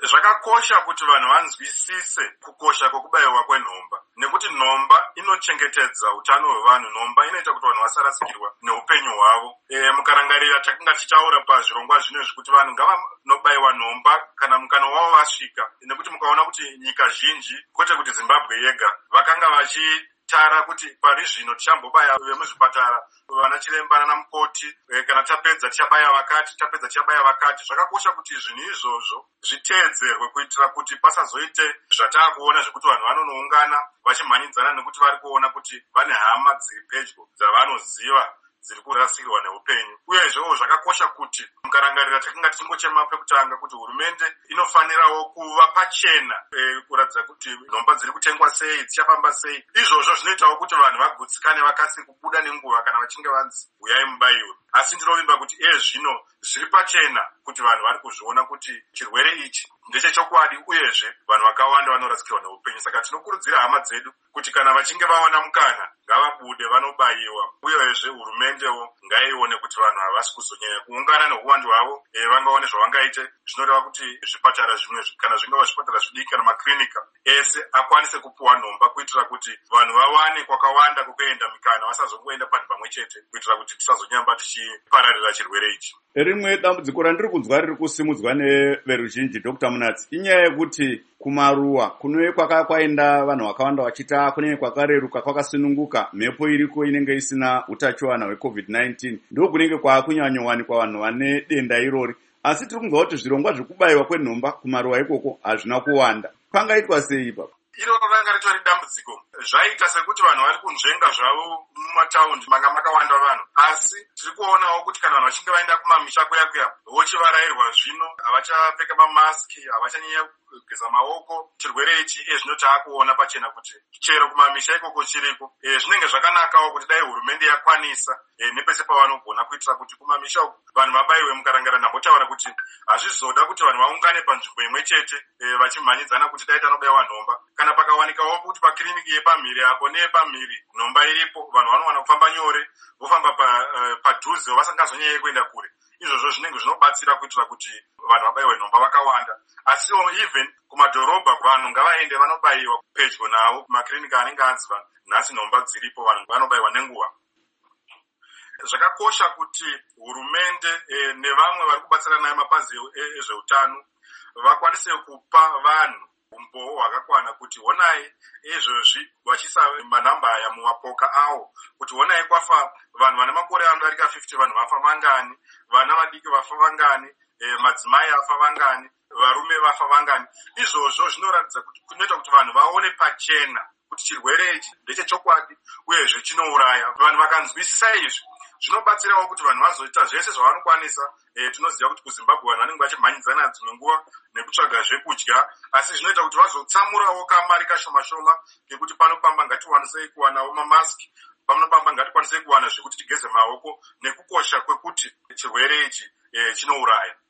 Zvakakosha kuti vanhu vanzwisise kukosha kwekubayiwa kwenhomba, nekuti nhomba inochengetedza utano hwevanhu. Nhomba inoita kuti vanhu vasarasikirwa neupenyu hwavo. Mukarangarira takanga tichaura pazvirongwa zvinezvi kuti vanhu ngavanobayiwa nhomba kana mukana wavo vasvika, nekuti mukaona kuti nyika zhinji, kwete kuti Zimbabwe yega, vakanga vachitara kuti pari zvino tichambobaya vemuzvipatara, vana chiremba nana mukoti, kana tapedza tichabaya vakati, tapedza tichabaya vakati. Zvakakosha kuti zvinhu izvozvo zviteedzerwe kuitira kuti pasazoite zvatakuona zvekuti vanhu vanonoungana vachimhanyidzana nekuti vari kuona kuti vane hama dziri pedyo dzavanoziva dziri kurasikirwa neupenyu. Uyezvewo zvakakosha kuti mukarangarira takanga tichingochema pekutanga kuti hurumende inofanirawo kuva pachena kuratidza kuti nhomba dziri kutengwa sei, dzichafamba sei. Izvozvo zvinoitawo kuti vanhu vagutsikane vakasike kubuda nenguva kana vachinge vanzi uyai mubayiwe. Asi ndinovimba kuti zvino zviri pachena kuti vanhu vari kuzviona kuti chirwere ichi ndechechokwadi, uyezve vanhu vakawanda vanorasikirwa neupenyu. Saka tinokurudzira hama dzedu kuti kana vachinge vaona mukana ngavabude vanobayiwa. Uyezve hurumendewo ngaione kuti vanhu havasi kuzonyanya kuungana neuwandu hwavo, vangaone zvavangaite. Zvinoreva kuti zvipatara zvimwe kana zvingava zvipatara zvidiki kana makirinika ese akwanise kupuwa nhomba kuitira kuti vanhu vawane kwakawanda kwekuenda mikana, vasazongoenda panhu pamwe chete, kuitira kuti tisazonyamba tichipararira chirwere ichi. Rimwe dambudziko randiri kunzwa riri kusimudzwa neveruzhinji, Dr. Munatsi, inyaya yekuti kumaruwa kunove kwaenda vanhu vakawanda vachita kunenge kwakareruka, kwakasununguka, mhepo iriko inenge isina utachiwana hweCovid-19, ndo kunenge kwakunyanyowanikwa vanhu vane denda irori. Asi tiri kunzwa kuti zvirongwa zvekubayiwa kwenhomba kumaruwa ikoko hazvina kuwanda. Pangaitwa sei ipapo? Iro ranga ritori dambudziko. Zvaita sekuti vanhu vari kunzvenga zvavo mumataundi manga makawanda vanhu, asi tiri kuonawo kuti kana vanhu vachinge vaenda kumamisha kuya vochivarayirwa zvino, havachapfeka mamasiki, havachanyanya kugeza maoko. Chirwere ichi zvino taakuona pachena kuti chero kumamisha ikoko chiriko. Zvinenge zvakanakawo kuti dai hurumende yakwanisa nepese pavanogona kuitira kuti kumamisha uku vanhu vabayiwe. Mukarangara ndambotaura kuti hazvizoda kuti vanhu vaungane panzvimbo imwe chete vachimhanyidzana kuti dai tanobayiwa nhomba. Kana pakawanikawo kuti pakiriniki yepamhiri apo neyepamhiri nhomba iripo, vanhu vanowana kufamba nyore, vofamba padhuze, vasingazonyanye kuenda kure. Izvozvo zvinenge zvinobatsira kuitira kuti vanhu vabayiwe nhomba vakawanda. Asi even kumadhorobha vanhu ngavaende vanobayiwa pedyo navo kumakirinika anenge anziva nhasi nhomba dziripo, vanhu vanobayiwa nenguva. Zvakakosha kuti hurumende nevamwe vari kubatsirana naye mapazi ezveutano vakwanise kupa vanhu umbowo hwakakwana kuti honai izvozvi vachisa manhamba aya mumapoka avo, kuti honai kwafa vanhu vane makore anodarika 50, vanhu vafa vangani, vana vadiki vafa vangani, madzimai afa vangani, varume vafa vangani. Izvozvo zvinoratidza kuti kunoita kuti vanhu vaone pachena kuti chirwere ichi ndechechokwadi uyezve chinouraya. Vanhu vakanzwisisa izvi zvinobatsirawo kuti vanhu vazoita zvese zvavanokwanisa. Tinoziva kuti kuZimbabwe vanhu vanenge vachimhanyidzana dzimwe nguva nekutsvaga zvekudya, asi zvinoita kuti vazotsamurawo kamari kashoma ngekuti panopamba ngatikwanisei kuwanawo mamasiki, panopamba ngatikwanisei kuwana zvekuti tigeze maoko, nekukosha kwekuti chirwere ichi chinouraya.